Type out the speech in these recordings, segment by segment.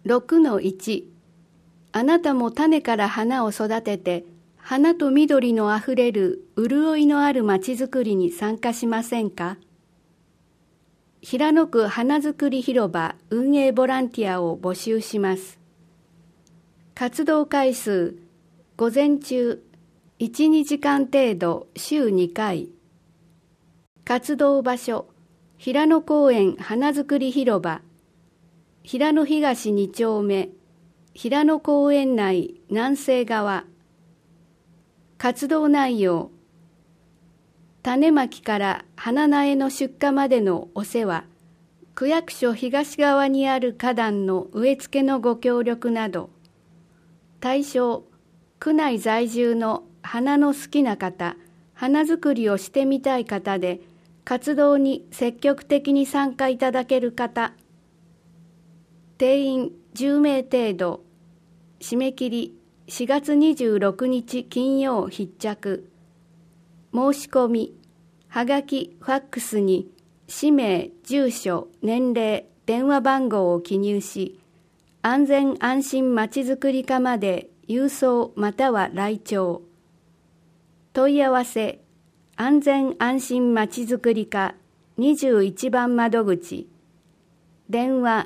6-1 あなたも種から花を育てて、花と緑のあふれる潤いのあるまちづくりに参加しませんか？平野区花づくり広場運営ボランティアを募集します。活動回数、午前中 1,2 時間程度週2回。活動場所、平野公園花づくり広場、平野東2丁目、平野公園内南西側。活動内容、種まきから花苗の出荷までのお世話、区役所東側にある花壇の植え付けのご協力など。対象、区内在住の花の好きな方、花作りをしてみたい方で、活動に積極的に参加いただける方。定員10名程度。締め切り4月26日金曜必着。申し込み、はがき、ファックスに氏名、住所、年齢、電話番号を記入し、安全安心まちづくり課まで郵送または来庁。問い合わせ、安全安心まちづくり課21番窓口。電話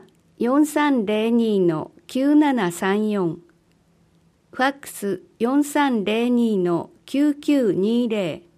4302-9734。ファックス4302-9920。